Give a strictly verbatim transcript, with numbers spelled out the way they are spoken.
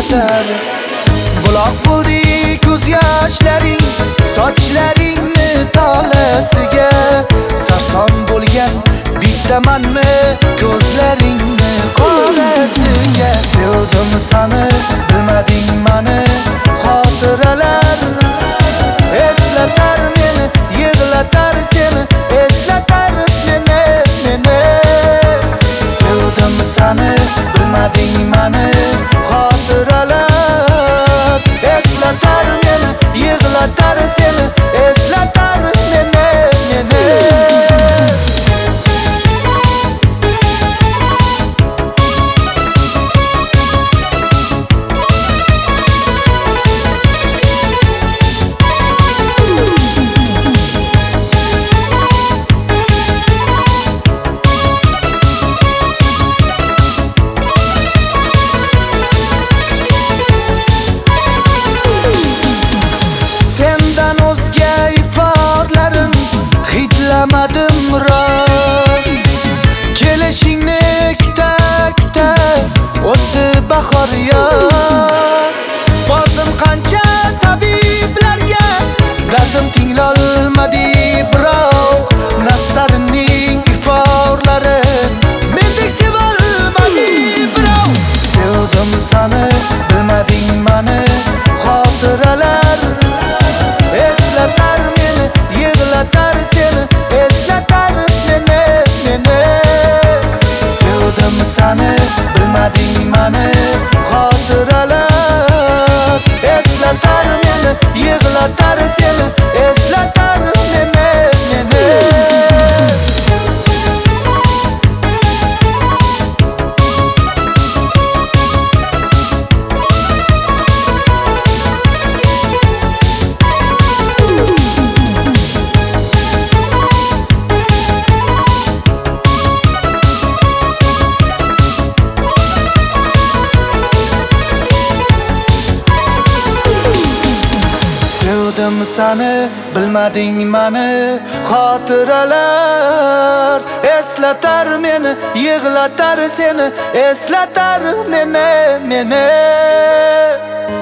ketar. Buloq bo'ldi ko'z yoshlaring, sochlaringni tolasiga. Sarson bo'lgan bittamanmi ko'zlaringni qorasiga. Sevdim sani, bilmading mani, xotiralar eslatar meni, yig'latar seni, eslatar meni, meni. Sevdim sani, bilmading mani, xotiralar eslatar meni, yig'latar seni, eslatar meni, meni. Hidlamadim rost, kelishingni kuta kuta o'tdi bahor yoz. Bordim qancha tabiblarga, dardim tinglolmadi biroq nastarining iforlari mendek sevolmadi biroq. Sevdim sani, bilmading mani, xotiralar eslatar meni, yig'latar seni, eslatar meni, meni. Sevdim sani, bilmading mani, xotiralar eslatar meni, yig'latar seni, eslatar meni, meni. Sevdim sani, bilmading mani, xotiralar eslatar meni, yig'latar seni, eslatar meni, meni.